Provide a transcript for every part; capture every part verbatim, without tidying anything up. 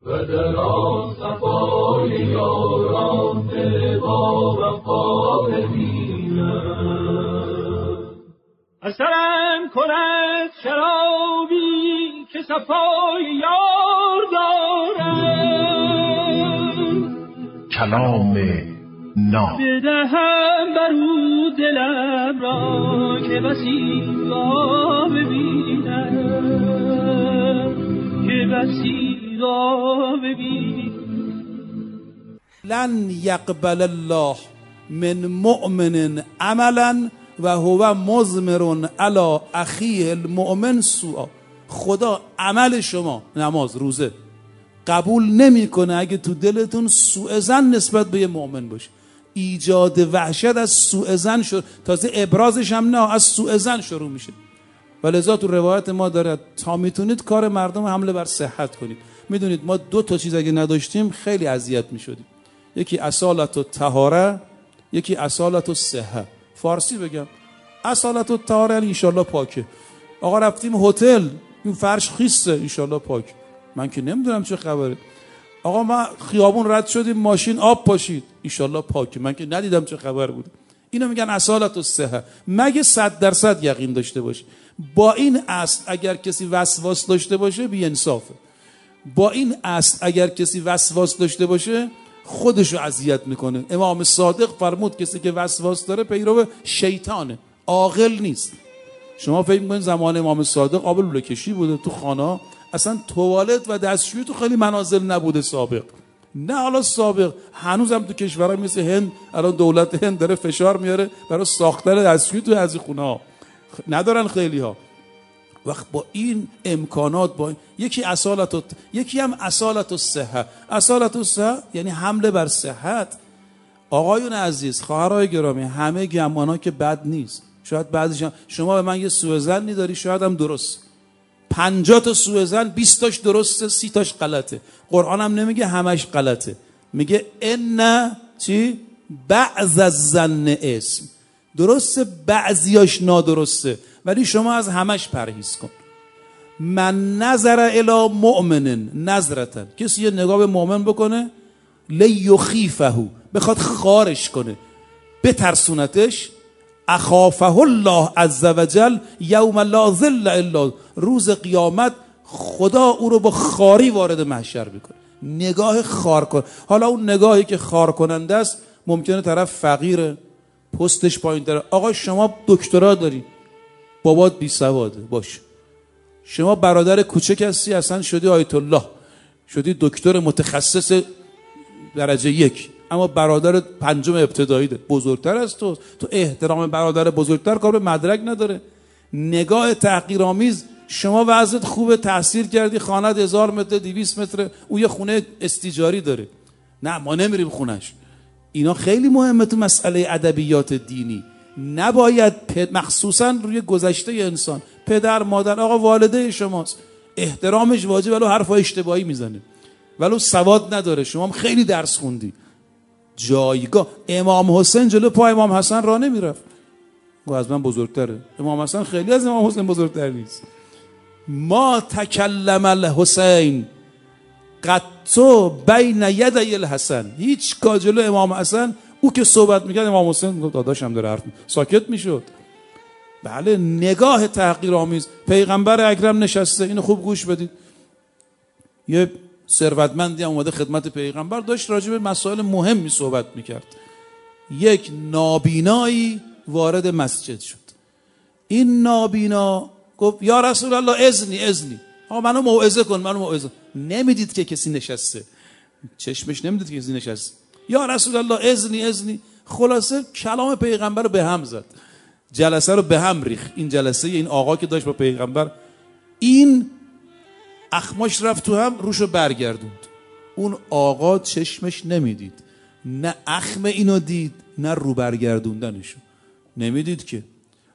و در آن صفای یاران با وفا ببینم. اثرم کند شرابی که صفای یار دارم، کلام ناب بدهم برو دلم را که بسی را ببینم، که بسی را ببینم. لن یقبل الله من مؤمن عملا و هو مضمر علی اخیه المؤمن سوءا. خدا عمل شما، نماز روزه، قبول نمیکنه اگه تو دلتون سوء ظن نسبت به یه مؤمن باشه. ایجاد وحشت از سوء ظن شد، تازه ابرازش هم نه، از سوء ظن شروع میشه. ولذا تو روایت ما داره تا میتونید کار مردم حمله بر صحت کنید. میدونید ما دو تا چیز اگه نداشتیم خیلی اذیت میشدیم. یکی اصالت و طهاره، یکی اصالت و صحت. فارسی بگم اصالت و طهاره یعنی ان شاءالله پاکه. آقا رفتیم هتل، این فرش خیسته، ان شاءالله پاک. من که نمیدونم چه خبره. آقا ما خیابون رد شدیم ماشین آب پاشید، ان شاءالله پاکه. من که ندیدم چه خبر بود. اینو میگن اصالت و صحت. مگه صد درصد یقین داشته باشی. با این اصل اگر کسی وسواس داشته باشه بی انصافه. با این اصل اگر کسی وسواس داشته باشه خودشو اذیت میکنه. امام صادق فرمود کسی که وسواس داره پیرو شیطانه، عاقل نیست. شما فکر میکنید زمان امام صادق آب لوله کشی بوده تو خانه؟ اصلا توالت و دستشویی تو خیلی منازل نبوده سابق. نه حالا سابق، هنوزم تو کشورها مثل هند الان دولت هند داره فشار میاره برای ساختن دستشویی تو از خونه ها، ندارن خیلی ها. وقت با این امکانات، با این... یکی اصالت و... یکی هم اصالت و صحت. اصالت و صحت یعنی حمله بر صحت. آقایون عزیز، خواهرای گرامی، همه گمانا که بد نیست. شاید بعضیش هم... شما به من یه سوء ظنی داری، شاید هم درست. پنجاه تا سوء ظن، بیست تاش درسته، سی تاش غلطه. قرآن هم نمیگه همش غلطه، میگه ان چی؟ بعض الظن اسم. درسته بعضیاش نادرسته، ولی شما از همش پرهیز کن. من نظر الی مؤمن نظرتن، کسی یه نگاه به مؤمن بکنه لیخیفه، بخواد خارش کنه، بترسونتش، اخافه الله عز وجل یوم لا ظل الا، روز قیامت خدا او رو با خاری وارد محشر میکنه. نگاه خار کن. حالا اون نگاهی که خار کننده است، ممکنه طرف فقیره، پستش پایین داره. آقا شما دکترا داری، بابات بی سواده، باش. شما برادر کوچک هستی، اصلا شدی آیت الله، شدی دکتر متخصص درجه یک، اما برادر پنجم ابتدایی ده، بزرگتر از تو. تو احترام برادر بزرگتر کار به مدرک نداره. نگاه تحقیرآمیز. شما وضعت خوبه، تحصیل کردی، خانه‌ت هزار متر، دویست متر، او یه خونه استیجاری داره، نه ما نمیریم خونش. اینا خیلی مهمه تو مسئله ادبیات دینی. نباید مخصوصا روی گذشته انسان، پدر مادر، آقا والده شماست، احترامش واجب، ولو حرفای اشتباهی میزنه، ولو سواد نداره، شما هم خیلی درس خوندی. جایگاه امام حسین جلو پای امام حسن راه نمیرفت، گفت از من بزرگتره. امام حسن خیلی از امام حسین بزرگتر نیست. ما تکلم الحسین قطو بین یدی الحسن، هیچ کا جلو امام حسن او که صحبت میکرد امام حسین داداشم داره حرف ساکت میشد. بله، نگاه تحقیرآمیز. پیغمبر اکرم نشسته، اینو خوب گوش بدید. یه ثروتمندی اومده خدمت پیغمبر، داشت راجع به مسائل مهمی صحبت میکرد. یک نابینایی وارد مسجد شد. این نابینا گفت یا رسول الله اذنی اذنی، آقا منو موعظه کن، منو موعظه. نمیدید که کسی نشسته، چشمش نمیدید که کسی نشسته. یا رسول الله اذنی اذنی. خلاصه کلام پیغمبر رو به هم زد، جلسه رو به هم ریخت. این جلسه این آقا که داشت با پیغمبر، این اخماش رفت تو هم، روشو برگردوند. اون آقا چشمش نمیدید، نه اخم اینو دید نه رو برگردوندنشو نمیدید که.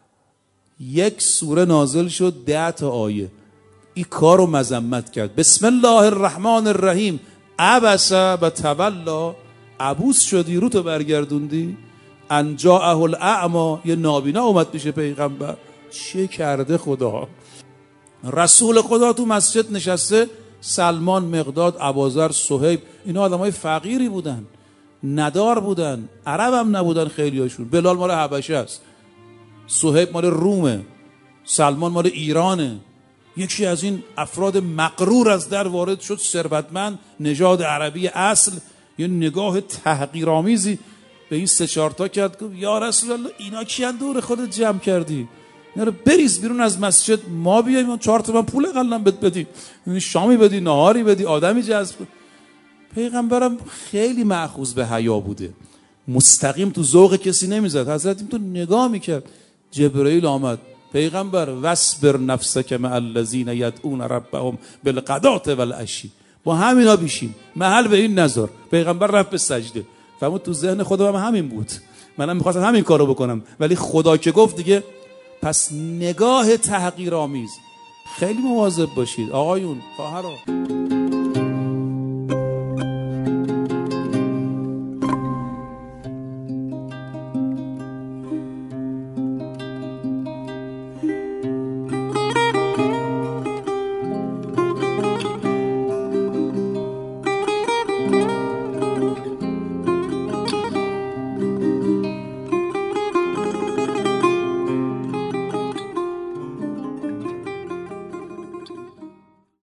یک سوره نازل شد، ده تا آیه، این کار رو مذمت کرد. بسم الله الرحمن الرحیم، عبس و تولا، عبوس شدی، رو تو برگردوندی. ان جاءه الاعمی، یه نابینا اومد پیش پیغمبر. چه کرده خدا؟ رسول خدا تو مسجد نشسته، سلمان، مقداد، ابوذر، صهیب، اینا آدمای فقیری بودن، ندار بودن، عرب هم نبودن خیلیاشون. بلال مال حبشه است، صهیب مال رومه، سلمان مال ایرانه. یکی از این افراد مغرور از در وارد شد، ثروتمند، نژاد عربی اصل، یه نگاه تحقیرآمیزی به این سه چهار تا کرد، گفت یا رسول الله اینا کیان دور خودت جمع کردی؟ اینا رو بریز بیرون از مسجد، ما بیایم چهار تا پول اقلا بد بدیم، شامی بدی، نهاری بدی، آدمی جذب. پیغمبرم خیلی مأخوذ به حیا بوده، مستقیم تو ذوق کسی نمیزد. حضرت تو نگاه میکرد. جبرئیل آمد، پیغمبر وصبر نفسک مع الذین یدعون ربهم بالغداة والعشی، با همینا بیشین، محل به این نذار. پیغمبر رفت به سجده. فهمون تو ذهن خودم هم همین بود، منم میخواستم همین کارو بکنم، ولی خدا که گفت دیگه. پس نگاه تحقیرآمیز. خیلی مواظب باشید آقایون، خواهران.